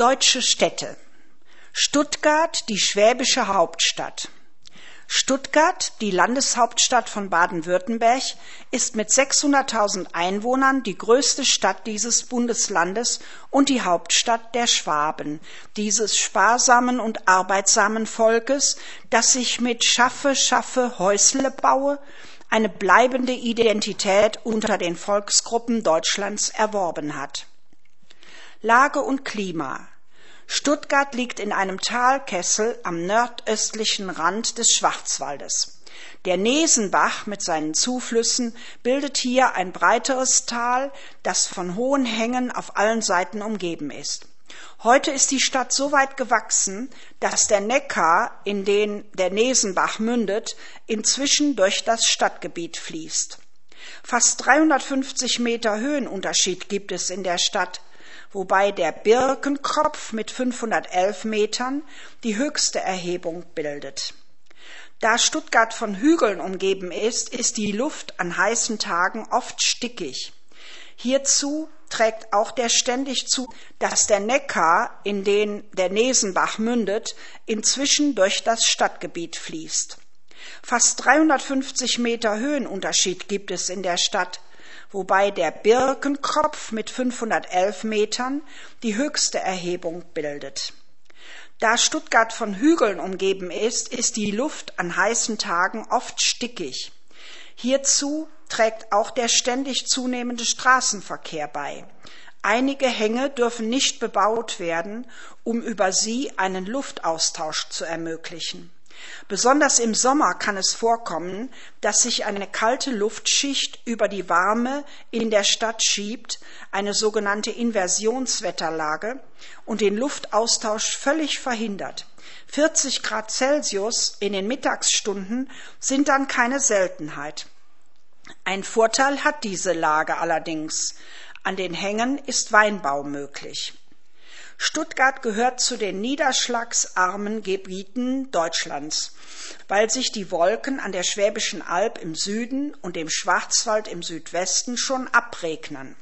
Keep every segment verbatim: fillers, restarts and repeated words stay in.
Deutsche Städte. Stuttgart, die schwäbische Hauptstadt. Stuttgart, die Landeshauptstadt von Baden-Württemberg, ist mit sechshunderttausend Einwohnern die größte Stadt dieses Bundeslandes und die Hauptstadt der Schwaben, dieses sparsamen und arbeitsamen Volkes, das sich mit Schaffe, Schaffe, Häusle baue eine bleibende Identität unter den Volksgruppen Deutschlands erworben hat. Lage und Klima. Stuttgart liegt in einem Talkessel am nordöstlichen Rand des Schwarzwaldes. Der Nesenbach mit seinen Zuflüssen bildet hier ein breiteres Tal, das von hohen Hängen auf allen Seiten umgeben ist. Heute ist die Stadt so weit gewachsen, dass der Neckar, in den der Nesenbach mündet, inzwischen durch das Stadtgebiet fließt. Fast dreihundertfünfzig Meter Höhenunterschied gibt es in der Stadt, wobei der Birkenkopf mit fünfhundertelf Metern die höchste Erhebung bildet. Da Stuttgart von Hügeln umgeben ist, ist die Luft an heißen Tagen oft stickig. Hierzu trägt auch der ständig zu, dass der Neckar, in den der Nesenbach mündet, inzwischen durch das Stadtgebiet fließt. Fast dreihundertfünfzig Meter Höhenunterschied gibt es in der Stadt, wobei der Birkenkopf mit fünfhundertelf Metern die höchste Erhebung bildet. Da Stuttgart von Hügeln umgeben ist, ist die Luft an heißen Tagen oft stickig. Hierzu trägt auch der ständig zunehmende Straßenverkehr bei. Einige Hänge dürfen nicht bebaut werden, um über sie einen Luftaustausch zu ermöglichen. Besonders im Sommer kann es vorkommen, dass sich eine kalte Luftschicht über die warme in der Stadt schiebt, eine sogenannte Inversionswetterlage, und den Luftaustausch völlig verhindert. vierzig Grad Celsius in den Mittagsstunden sind dann keine Seltenheit. Ein Vorteil hat diese Lage allerdings. An den Hängen ist Weinbau möglich. Stuttgart gehört zu den niederschlagsarmen Gebieten Deutschlands, weil sich die Wolken an der Schwäbischen Alb im Süden und dem Schwarzwald im Südwesten schon abregnen.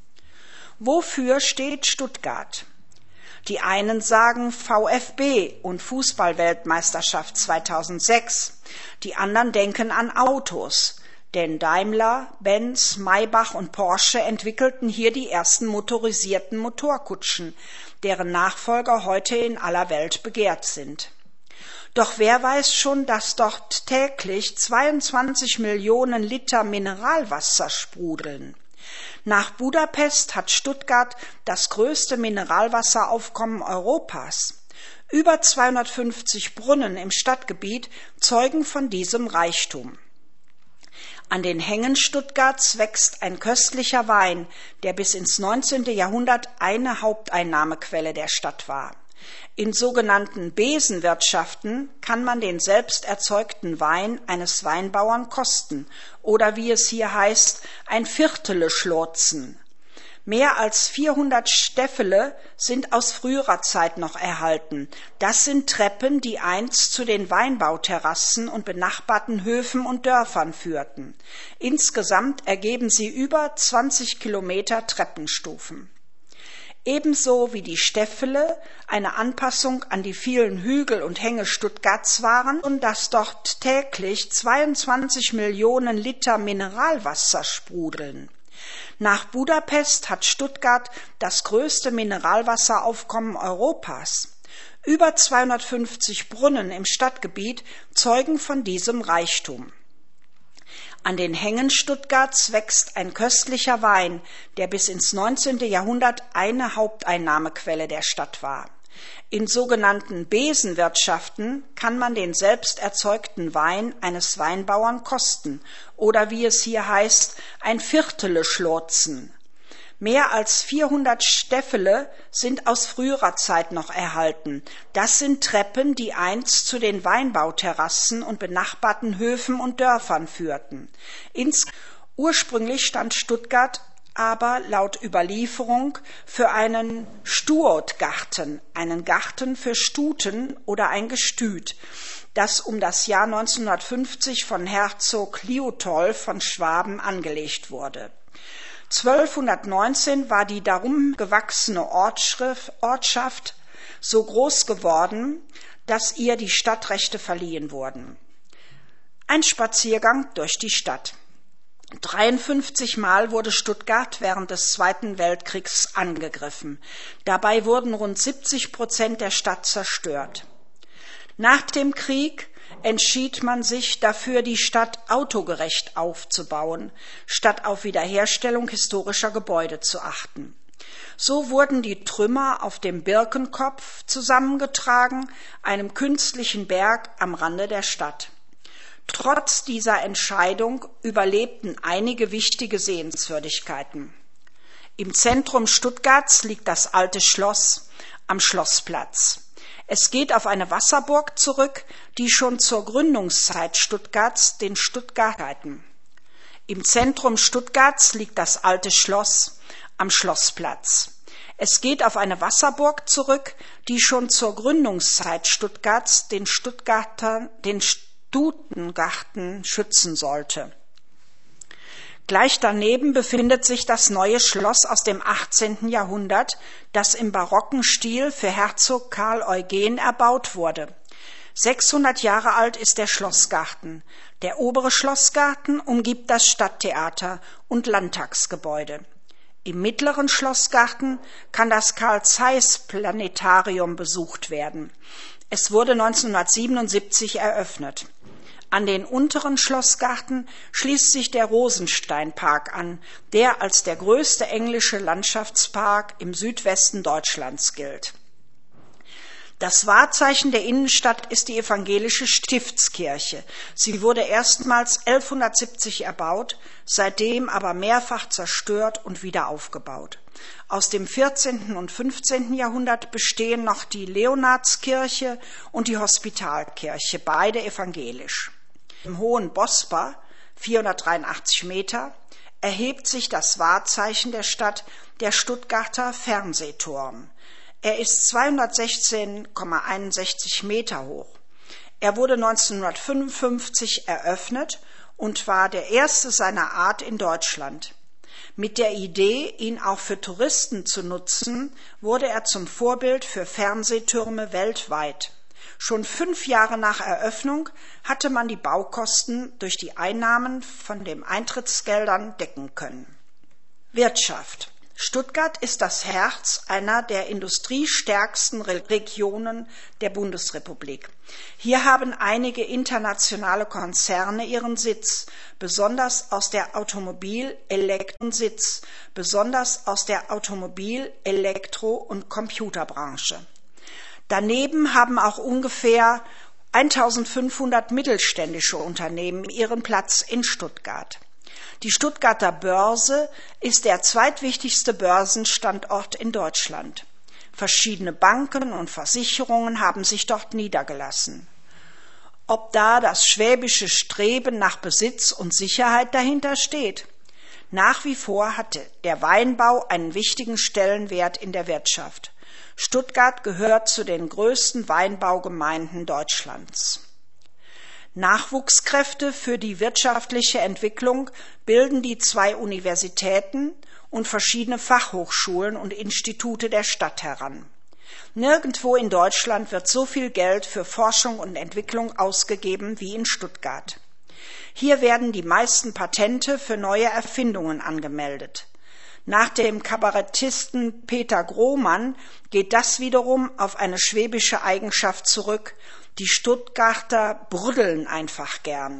Wofür steht Stuttgart? Die einen sagen VfB und Fußballweltmeisterschaft zweitausendsechs, die anderen denken an Autos, denn Daimler, Benz, Maybach und Porsche entwickelten hier die ersten motorisierten Motorkutschen, deren Nachfolger heute in aller Welt begehrt sind. Doch wer weiß schon, dass dort täglich zweiundzwanzig Millionen Liter Mineralwasser sprudeln? Nach Budapest hat Stuttgart das größte Mineralwasseraufkommen Europas. Über zweihundertfünfzig Brunnen im Stadtgebiet zeugen von diesem Reichtum. An den Hängen Stuttgarts wächst ein köstlicher Wein, der bis ins neunzehnte Jahrhundert eine Haupteinnahmequelle der Stadt war. In sogenannten Besenwirtschaften kann man den selbst erzeugten Wein eines Weinbauern kosten oder, wie es hier heißt, ein Viertele schlurzen. Mehr als vierhundert Stäffele sind aus früherer Zeit noch erhalten. Das sind Treppen, die einst zu den Weinbauterrassen und benachbarten Höfen und Dörfern führten. Insgesamt ergeben sie über zwanzig Kilometer Treppenstufen. Ebenso wie die Stäffele eine Anpassung an die vielen Hügel und Hänge Stuttgarts waren und dass dort täglich zweiundzwanzig Millionen Liter Mineralwasser sprudeln. Nach Budapest hat Stuttgart das größte Mineralwasseraufkommen Europas. Über zweihundertfünfzig Brunnen im Stadtgebiet zeugen von diesem Reichtum. An den Hängen Stuttgarts wächst ein köstlicher Wein, der bis ins neunzehnte Jahrhundert eine Haupteinnahmequelle der Stadt war. In sogenannten Besenwirtschaften kann man den selbst erzeugten Wein eines Weinbauern kosten oder, wie es hier heißt, ein Viertele schlurzen. Mehr als vierhundert Stäffele sind aus früherer Zeit noch erhalten. Das sind Treppen, die einst zu den Weinbauterrassen und benachbarten Höfen und Dörfern führten. Ins Ursprünglich stand Stuttgart aber laut Überlieferung für einen Stuotgarten, einen Garten für Stuten oder ein Gestüt, das um das Jahr neunzehnhundertfünfzig von Herzog Liudolf von Schwaben angelegt wurde. zwölfhundertneunzehn war die darum gewachsene Ortschaft so groß geworden, dass ihr die Stadtrechte verliehen wurden. Ein Spaziergang durch die Stadt. dreiundfünfzig Mal wurde Stuttgart während des Zweiten Weltkriegs angegriffen. Dabei wurden rund siebzig Prozent der Stadt zerstört. Nach dem Krieg entschied man sich dafür, die Stadt autogerecht aufzubauen, statt auf Wiederherstellung historischer Gebäude zu achten. So wurden die Trümmer auf dem Birkenkopf zusammengetragen, einem künstlichen Berg am Rande der Stadt. Trotz dieser Entscheidung überlebten einige wichtige Sehenswürdigkeiten. Im Zentrum Stuttgarts liegt das alte Schloss am Schlossplatz. Es geht auf eine Wasserburg zurück, die schon zur Gründungszeit Stuttgarts den Stuttgartern. Im Zentrum Stuttgarts liegt das alte Schloss am Schlossplatz. Es geht auf eine Wasserburg zurück, die schon zur Gründungszeit Stuttgarts den Stuttgartern den Stutengarten schützen sollte. Gleich daneben befindet sich das neue Schloss aus dem achtzehnten Jahrhundert, das im barocken Stil für Herzog Karl Eugen erbaut wurde. sechshundert Jahre alt ist der Schlossgarten. Der obere Schlossgarten umgibt das Stadttheater und Landtagsgebäude. Im mittleren Schlossgarten kann das Carl-Zeiss-Planetarium besucht werden. Es wurde neunzehnhundertsiebenundsiebzig eröffnet. An den unteren Schlossgarten schließt sich der Rosensteinpark an, der als der größte englische Landschaftspark im Südwesten Deutschlands gilt. Das Wahrzeichen der Innenstadt ist die evangelische Stiftskirche. Sie wurde erstmals elfhundertsiebzig erbaut, seitdem aber mehrfach zerstört und wieder aufgebaut. Aus dem vierzehnten und fünfzehnten Jahrhundert bestehen noch die Leonardskirche und die Hospitalkirche, beide evangelisch. Im Hohen Bosper, vierhundertdreiundachtzig Meter, erhebt sich das Wahrzeichen der Stadt, der Stuttgarter Fernsehturm. Er ist zweihundertsechzehn Komma einundsechzig Meter hoch. Er wurde neunzehnhundertfünfundfünfzig eröffnet und war der erste seiner Art in Deutschland. Mit der Idee, ihn auch für Touristen zu nutzen, wurde er zum Vorbild für Fernsehtürme weltweit. Schon fünf Jahre nach Eröffnung hatte man die Baukosten durch die Einnahmen von den Eintrittsgeldern decken können. Wirtschaft. Stuttgart ist das Herz einer der industriestärksten Regionen der Bundesrepublik. Hier haben einige internationale Konzerne ihren Sitz, besonders aus der Automobil-, Elektro- Sitz, besonders aus der Automobil-, Elektro- und Computerbranche. Daneben haben auch ungefähr eintausendfünfhundert mittelständische Unternehmen ihren Platz in Stuttgart. Die Stuttgarter Börse ist der zweitwichtigste Börsenstandort in Deutschland. Verschiedene Banken und Versicherungen haben sich dort niedergelassen. Ob da das schwäbische Streben nach Besitz und Sicherheit dahinter steht? Nach wie vor hat der Weinbau einen wichtigen Stellenwert in der Wirtschaft. Stuttgart gehört zu den größten Weinbaugemeinden Deutschlands. Nachwuchskräfte für die wirtschaftliche Entwicklung bilden die zwei Universitäten und verschiedene Fachhochschulen und Institute der Stadt heran. Nirgendwo in Deutschland wird so viel Geld für Forschung und Entwicklung ausgegeben wie in Stuttgart. Hier werden die meisten Patente für neue Erfindungen angemeldet. Nach dem Kabarettisten Peter Grohmann geht das wiederum auf eine schwäbische Eigenschaft zurück: Die Stuttgarter brüddeln einfach gern.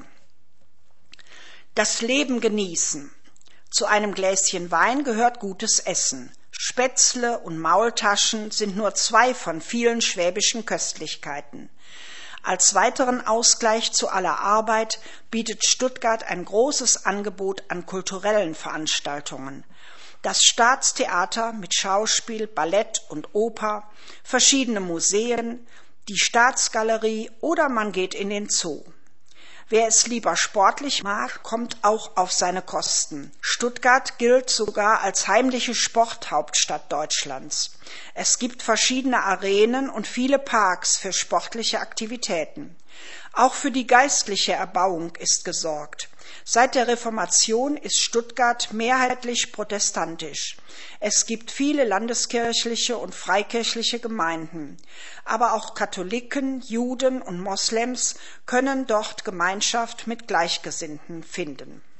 Das Leben genießen. Zu einem Gläschen Wein gehört gutes Essen. Spätzle und Maultaschen sind nur zwei von vielen schwäbischen Köstlichkeiten. Als weiteren Ausgleich zu aller Arbeit bietet Stuttgart ein großes Angebot an kulturellen Veranstaltungen. Das Staatstheater mit Schauspiel, Ballett und Oper, verschiedene Museen, die Staatsgalerie oder man geht in den Zoo. Wer es lieber sportlich mag, kommt auch auf seine Kosten. Stuttgart gilt sogar als heimliche Sporthauptstadt Deutschlands. Es gibt verschiedene Arenen und viele Parks für sportliche Aktivitäten. Auch für die geistliche Erbauung ist gesorgt. Seit der Reformation ist Stuttgart mehrheitlich protestantisch. Es gibt viele landeskirchliche und freikirchliche Gemeinden. Aber auch Katholiken, Juden und Moslems können dort Gemeinschaft mit Gleichgesinnten finden.